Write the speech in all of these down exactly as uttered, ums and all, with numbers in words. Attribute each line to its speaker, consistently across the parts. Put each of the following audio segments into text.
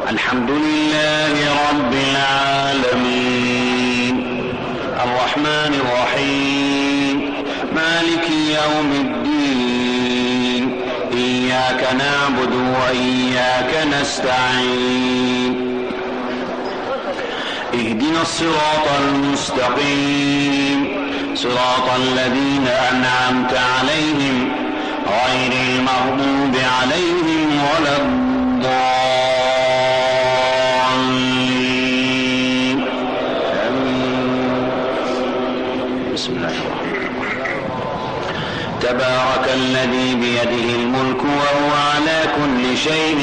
Speaker 1: الحمد لله رب العالمين الرحمن الرحيم مالك يوم الدين إياك نعبد وإياك نستعين اهدنا الصراط المستقيم صراط الذين أنعمت عليهم غير المغضوب عليهم ولا الضالين بسم الله الرحمن الرحيم تبارك الذي بيده الملك وهو على كل شيء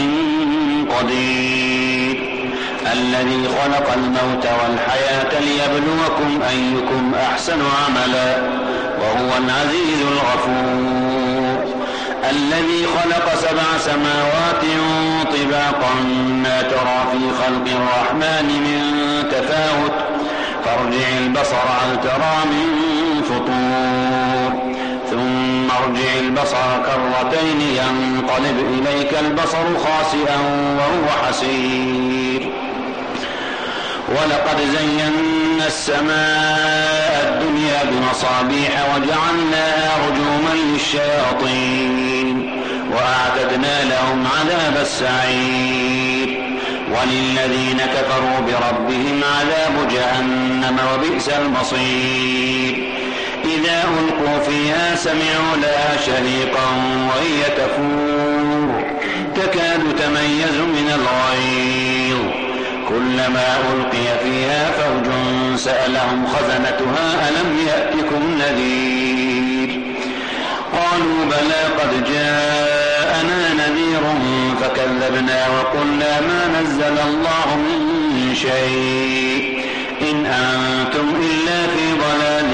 Speaker 1: قدير الذي خلق الموت والحياة ليبلوكم أيكم أحسن عملا وهو العزيز الغفور الذي خلق سبع سماوات طباقا ما ترى في خلق الرحمن من تفاوت فارجع البصر هل ترى من فطور ثم ارجع البصر كرتين ينقلب إليك البصر خاسئا وهو حسير ولقد زينا السماء الدنيا بمصابيح وجعلناها رجوما للشياطين وأعتدنا لهم عذاب السعير وللذين كفروا بربهم عذاب جهنم وبئس المصير إذا ألقوا فيها سمعوا لها شهيقا وهي تفور تكاد تميز من الغيظ كلما ألقي فيها فوج سألهم خزنتها ألم يأتكم نذير قالوا بلى قد جاءنا نذير فكذبنا وقلنا ما نزل الله من شيء إن أنتم إلا في ضلال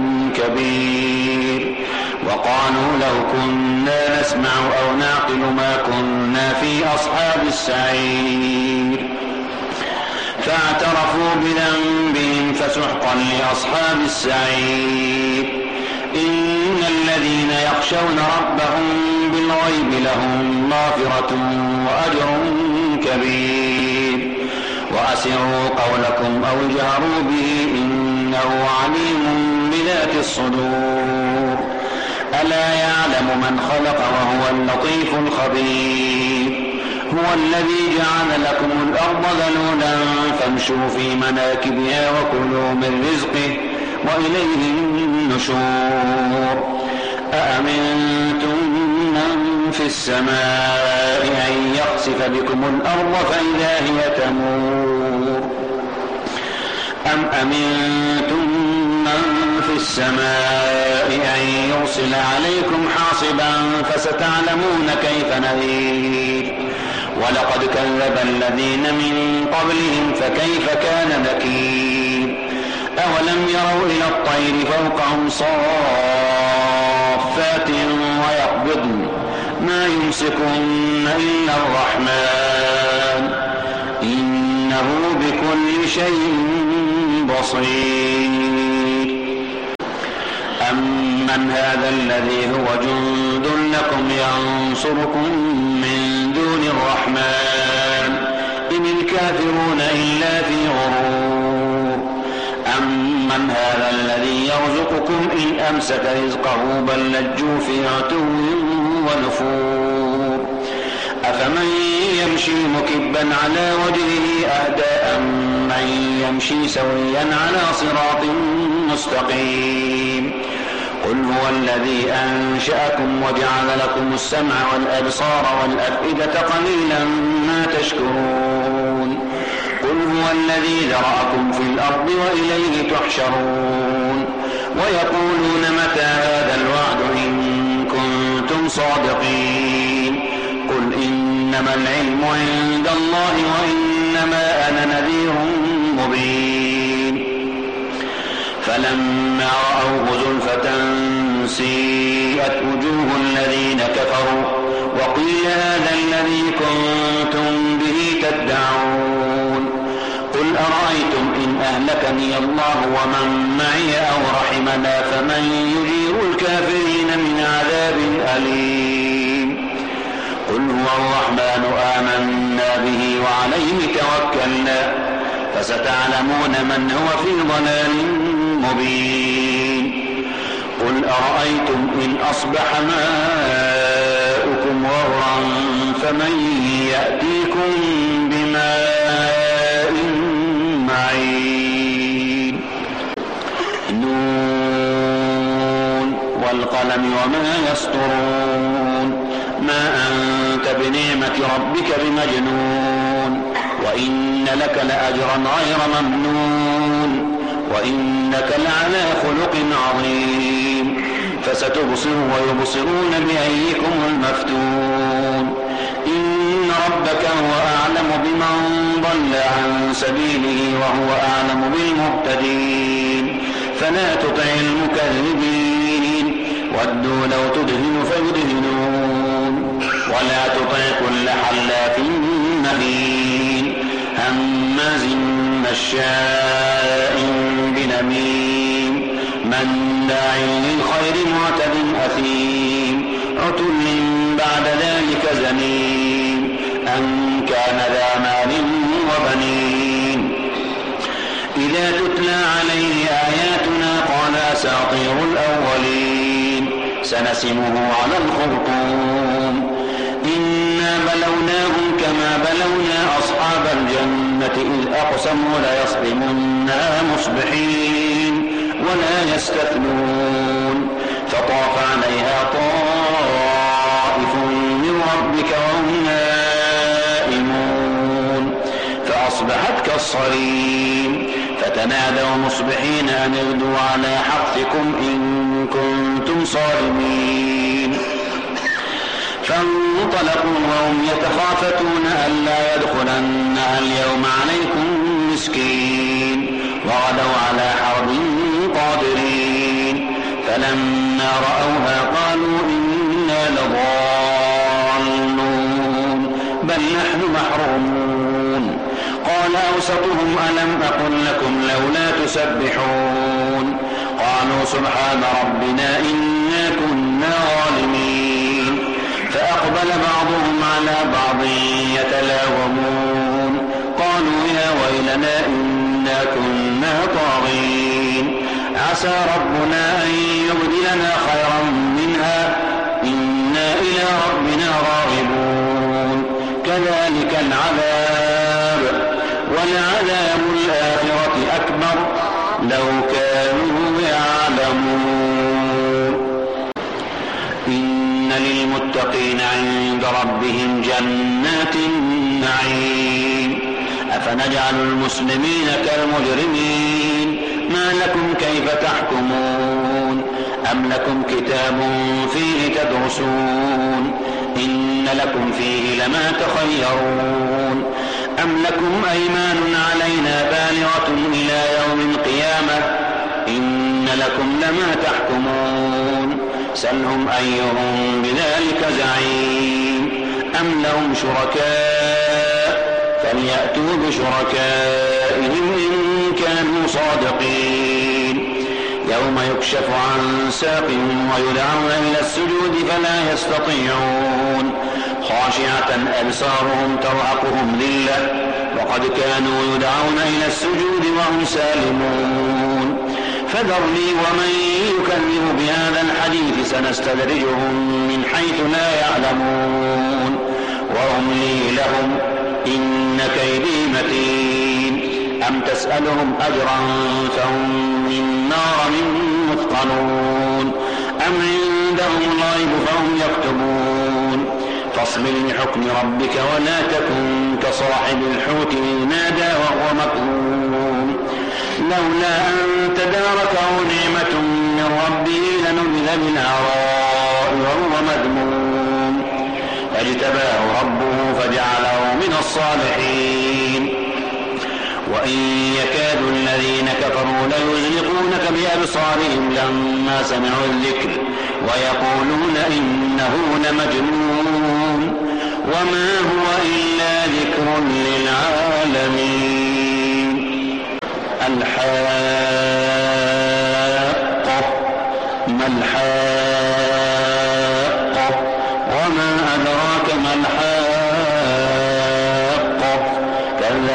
Speaker 1: كبير وقالوا لو كنا نسمع أو نعقل ما كنا في أصحاب السعير فاعترفوا بذنبهم فسحقا لأصحاب السعير إن الذين يخشون ربهم بالغيب لهم مغفرة وأجر كبير وأسروا قولكم أو اجهروا به إنه عليم بذات الصدور ألا يعلم من خلق وهو اللطيف الخبير هو الذي جعل لكم الأرض ذلولا فامشوا في مناكبها وكلوا من رزقه وإليه النشور أأمنتم من في السماء أن يخسف بكم الأرض فإذا هي تمور أم أمنتم من في السماء أن يرسل عليكم حاصبا فستعلمون كيف نذير ولقد كذب الذين من قبلهم فكيف كان نكير أولم يروا إلى الطير فوقهم صافات ويقبضن ما يمسكن إلا الرحمن إنه بكل شيء بصير أمن هذا الذي هو جند لكم ينصركم من دون الرحمن إن الكافرون إلا في غرور أمن هذا الذي يرزقكم إن أمسك رزقه بل لجوا في عتو ونفور أفمن يمشي مكبا على وجهه أهدى أمن يمشي سويا على صراط مستقيم قل هو الذي أنشأكم وجعل لكم السمع والأبصار والأفئدة قليلا ما تشكرون قل هو الذي ذرأكم في الأرض وإليه تحشرون ويقولون متى هذا الوعد إن كنتم صادقين قل إنما العلم عند الله وإنما أنا نذير مبين فلما رأوه زلفة سيئت وجوه الذين كفروا وقيل هذا الذي كنتم به تدعون قل أرأيتم إن أهلكني الله ومن معي أو رحمنا فمن يجير الكافرين من عذاب أليم قل هو الرحمن آمنا به وعليه توكلنا فستعلمون من هو في ضلال مبين قل أرأيتم إن أصبح ماؤكم غورا فمن يأتيكم بماء معين نون والقلم وما يسطرون ما أنت بنعمة ربك بمجنون وإن لك لأجرا غير ممنون وإنك لعلى خلق عظيم فستبصر ويبصرون بأيكم المفتون إن ربك هو أعلم بمن ضل عن سبيله وهو أعلم بالمهتدين فلا تطع المكذبين ودوا لو تدهن فيدهنون ولا تطع كل حلاف مهين هماز مشاء بنميم مناع للخير معتد أثيم عتل بعد ذلك زنيم أن كان ذا مال وبنين إذا تتلى عليه آياتنا قال أساطير الأولين سنسمه على الخرطوم إنا بلوناهم كما بلونا أصحاب الجنة إذ أقسموا ليصرمنها مصبحين ولا يستثنون فطاف عليها طائف من ربك وهم نائمون فأصبحت كالصريم فتنادوا مصبحين أن اغدوا على حرثكم إن كنتم صارمين فانطلقوا وهم يتخافتون ألا يدخلنها اليوم عليكم مسكين وغدوا على حرب قادرين فلما رأوها قالوا إنا لضالون بل نحن محرومون قال أوسطهم ألم أقل لكم لولا تسبحون قالوا سبحان ربنا إنا كنا ظالمين فأقبل بعضهم على بعض يتلاومون قالوا يا ويلنا إنا كنا طاغين عسى ربنا أن يبدلنا خيرا منها إنا إلى ربنا راغبون كذلك العذاب ولعذاب الآخرة أكبر لو كانوا يعلمون إن للمتقين عند ربهم جنات النعيم أفنجعل المسلمين كالمجرمين ما لكم كيف تحكمون أم لكم كتاب فيه تدرسون إن لكم فيه لما تخيرون أم لكم أيمان علينا بالغة إلى يوم القيامة إن لكم لما تحكمون سلهم أيهم بذلك زعيم أم لهم شركاء فليأتوا بشركائهم إن كانوا صادقين يوم يكشف عن ساق ويدعون إلى السجود فلا يستطيعون خاشعة أبصارهم ترهقهم ذلة وقد كانوا يدعون إلى السجود وهم سالمون فذرني ومن يكذب بهذا الحديث سنستدرجهم من حيث لا يعلمون وأملي لهم إن كيدي متين أم تسألهم أجرا فهم من نار مثقلون أم عندهم الغيب فهم يكتبون فاصبر لحكم ربك ولا تكن كصاحب الحوت إذ نادى وهو مكظوم لولا أن تداركه نعمة من ربه لنبذ بالعراء وهو مذموم فاجتباه ربه فجعله من الصالحين وإن يكاد الذين كفروا ليزلقونك بأبصارهم لما سمعوا الذكر ويقولون إنه لمجنون وما هو إلا ذكر للعالمين الحاقة ما الحاقة وما أدراك ما الحاقة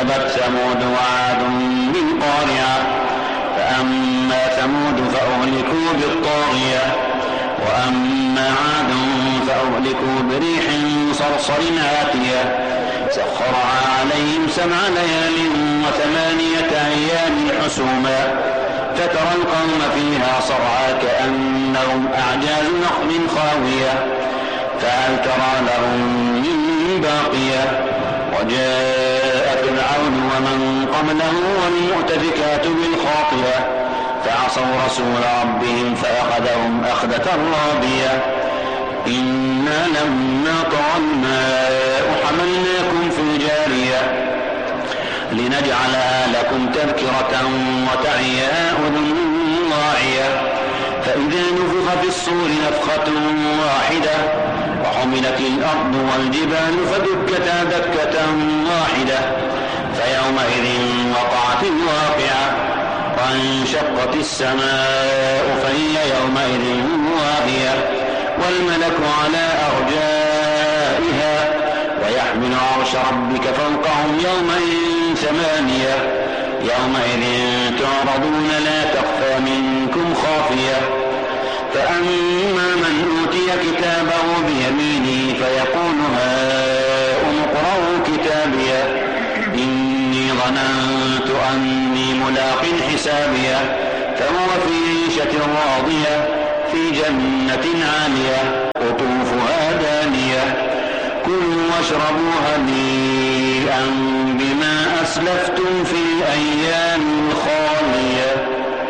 Speaker 1: كذبت ثمود وعاد بالقارعة فأما ثمود فأهلكوا بالطاغية وأما عاد فأهلكوا بريح صرصر عاتية سخرها عليهم سبع ليال وثمانية أيام حسوما فترى القوم فيها صرعى كأنهم أعجاز نخل خاوية فهل ترى لهم من باقية وجاء فرعون ومن قبله والمؤتفكات بالخاطئة فعصوا رسول ربهم فأخذهم أخذة رابية إنا لما طغى الماء حملناكم في الجارية لنجعلها لكم تذكرة وتعيها أذن واعية فإذا نفخ في الصور نفخة واحدة وحملت الأرض والجبال فدكتا دكة واحدة فيومئذ وقعت الواقعة وانشقت السماء فهي يومئذ واهية والملك على أرجائها ويحمل عرش ربك فوقهم يومئذ ثمانية يومئذ تعرضون لا تخفى منكم خافية فأما من أوتي كتابه بيمينه فيقول هاؤم اقرءوا كتابيه إني ظننت أني ملاق حسابيه فهو في عيشة راضية في جنة عالية قطوفها دانية كلوا واشربوا هنيئا بما أسلفتم في الأيام الخالية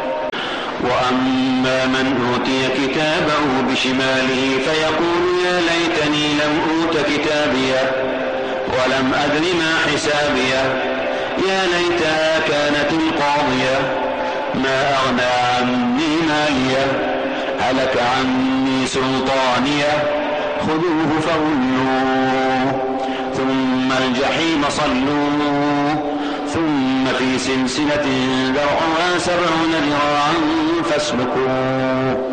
Speaker 1: وأما من أوتي كتابه بشماله فيقول يا ليتني لم أوت كتابيه ولم أدر ما حسابيه يا ليتها كانت القاضية ما أغنى عني ماليه هلك عني سلطانيه خذوه فغلوه ثم الجحيم صلوه ثم في سلسلة ذرعها سبعون ذراعا فاسلكوه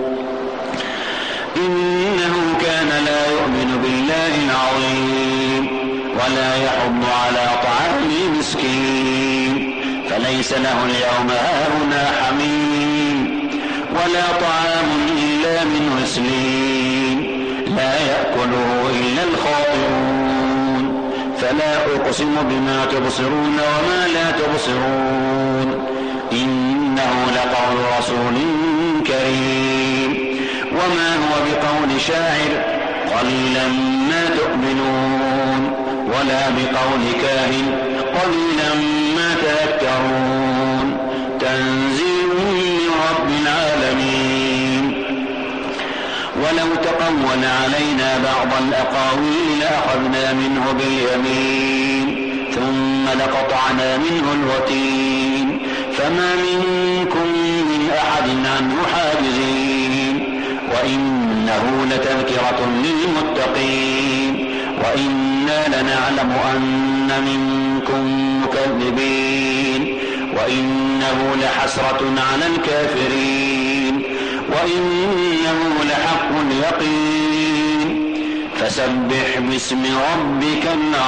Speaker 1: إنه كان لا يؤمن بالله العظيم ولا يحض على طعام المسكين فليس له اليوم هاهنا حميم ولا طعام إلا من غسلين لا يأكله إلا الخاطئون فلا أقسم بما تبصرون وما لا تبصرون إنه لقول رسول كريم وما هو بقول شاعر قليلا ما تؤمنون ولا بقول كاهن قليلا ما تذكرون تنزيل من رب العالمين ولو تقول علينا بعض الأقاويل لأخذنا منه باليمين ثم لقطعنا منه الوتين فما منكم من أحد عنه حاجزين وإنه لتذكرة للمتقين وإنا لنعلم أن منكم مكذبين وإنه لحسرة على الكافرين وإنه لحق اليقين فسبح باسم ربك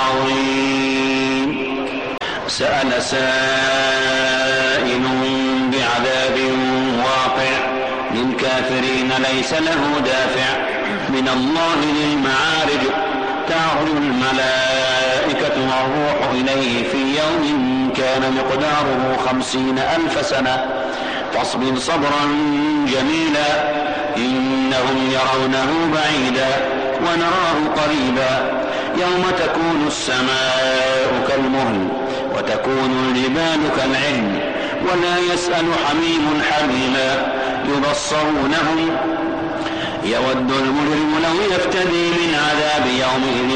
Speaker 1: العظيم سأل سائل بعذاب واقع للكافرين ليس له دافع من الله ذي المعارج تعرج الملائكة والروح إليه في يوم كان مقداره خمسين ألف سنة فاصبر صبرا جميلا إنهم يرونه بعيدا ونراه قريبا يوم تكون السماء كالمهل وتكون الجبال كالعهن ولا يسأل حميم حميما يبصرونهم يود المجرم لو يفتدي من عذاب يومئذ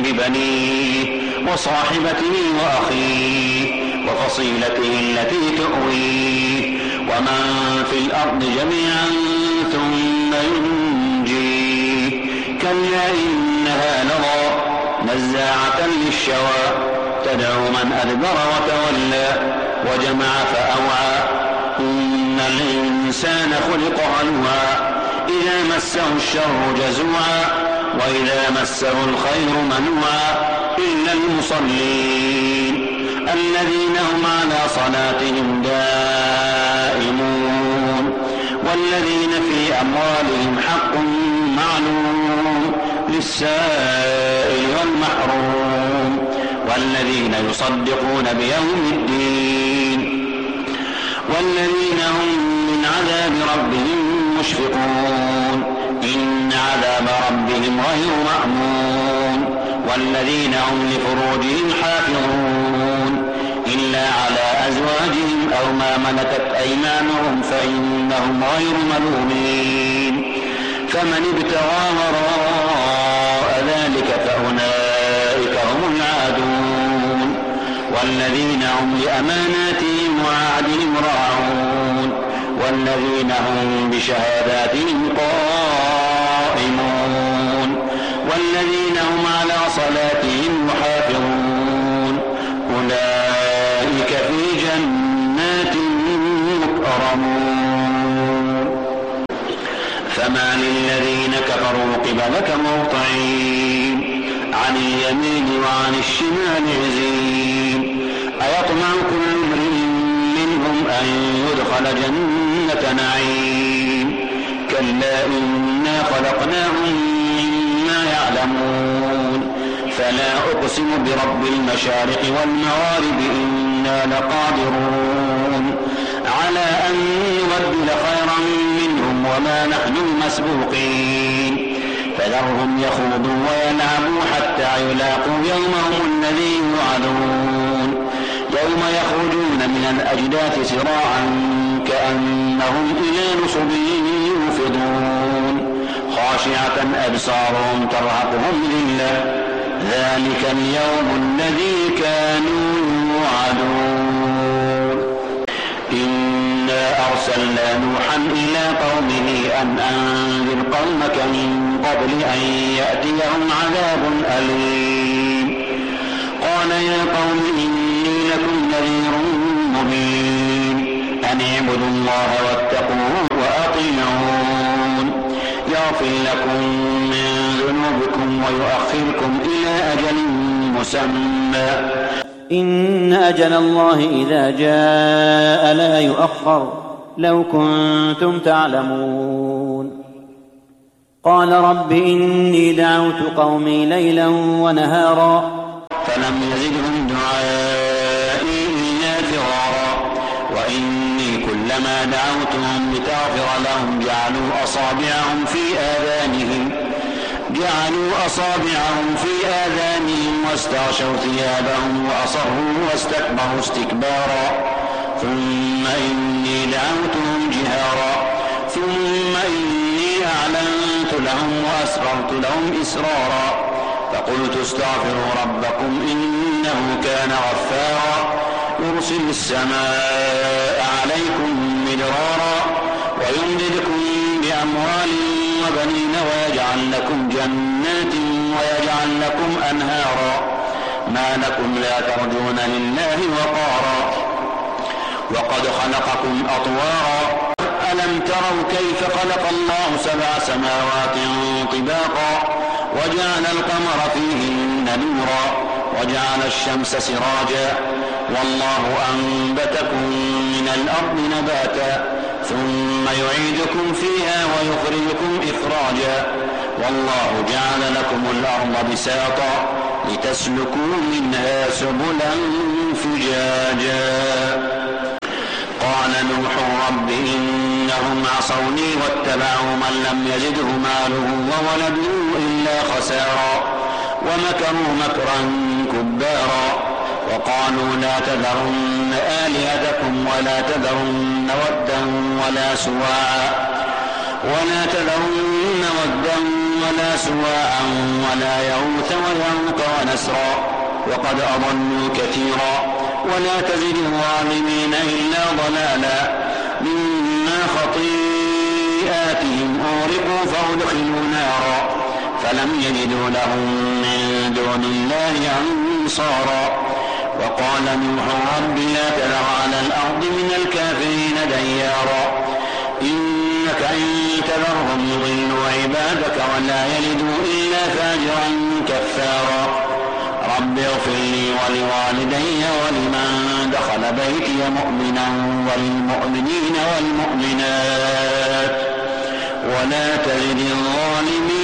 Speaker 1: ببنيه وصاحبته وأخيه وفصيلته التي تؤويه ومن في الأرض جميعا ثم ينجيه كلا إنها لظى نزاعة للشوى تدعو من أدبر وتولى وجمع فأوعى إن الإنسان خلق هلوعا إذا مسه الشر جزوعا وإذا مسه الخير منوعا إلا المصلين الذين هم على صلاتهم دائمون والذين في أموالهم حق معلوم للسائل والمحروم والذين يصدقون بيوم الدين والذين هم من عذاب ربهم مشفقون إن عذاب ربهم غير مأمون والذين هم لفروجهم حافظون إلا على أزواجهم أو ما ملكت أيمانهم فإنهم غير ملومين فمن ابتغى وراء ذلك فأولئك هم العادون والذين هم لأماناتهم وعهدهم راعون والذين هم بشهاداتهم قائمون والذين هم على صلاتهم يحافظون أولئك في جنات مكرمون فما للذين كفروا قبلك مهطعين عن اليمين وعن الشمال عزين أيطمع كل امرئ منهم أن يدخل جنة نعيم كلا إنا خلقناهم مما يعلمون فلا أقسم برب المشارق والمغارب إنا لقادرون على أن نبدل خيرا منهم وما نحن مسبوقين فذرهم يخوضوا ويلعبوا حتى يلاقوا يومهم الذي يوعدون يوم يخرجون من الأجداث سراعا كأنهم إلى نصب يوفضون خاشعة أبصارهم ترهقهم ذلة ذلك اليوم الذي كانوا يوعدون إنا أرسلنا نوحا إلى قومه أن أنذر قومك من قبل أن يأتيهم عذاب أليم قال يا قوم إني لكم نذير مبين أن اعبدوا الله واتقوه وأطيعون يغفر لكم من ذنوبكم ويؤخركم إلى أجل مسمى
Speaker 2: إن أجل الله إذا جاء لا يؤخر لو كنتم تعلمون قال رب إني دعوت قومي ليلا ونهارا
Speaker 1: فلم يزدهم دعائي إلا فرارا وإني كلما دعوتهم لتغفر لهم جعلوا أصابعهم في آذانهم جعلوا أصابعهم في آذانهم واستغشوا ثيابهم وأصروا واستكبروا استكبارا ثم إني دعوتهم جهارا ثم إني أعلنت لهم وأسررت لهم إسرارا فقلت استغفروا ربكم إنه كان غفارا يرسل السماء عليكم مدرارا ويمددكم بأموال وبنين ويجعل لكم جنات ويجعل لكم أنهارا ما لكم لا ترجون لله وقارا وقد خلقكم أطوارا ألم تروا كيف خلق الله سبع سماوات طباقا وجعل القمر فيهن نورا وجعل الشمس سراجا والله أنبتكم من الأرض نباتا ثم يعيدكم فيها ويخرجكم إخراجا والله جعل لكم الأرض بساطا لتسلكوا منها سبلا فجاجا قال نوح رب إنهم عصوني واتبعوا من لم يزده ماله وولده إلا خسارا ومكروا مكرا كبارا وقالوا لا تذرن آلهتكم ولا تذرن ودا ولا سواعا ولا تذرن ودا ولا سواعا ولا يغوث ويعوق ونسرا وقد أضلوا كثيرا ولا تزد الظالمين إلا ضلالا مما خطيئاتهم أغرقوا فأدخلوا نارا فلم يجدوا لهم من دون الله أنصارا وقال نوح رب لا تذر على الأرض من الكافرين ديارا إنك إن تذرهم يضلوا عبادك ولا يلدوا إلا فاجرا كفارا رب اغفر لي ولوالدي ولمن دخل بيتي مؤمنا وللمؤمنين والمؤمنات ولا تزد الظالمين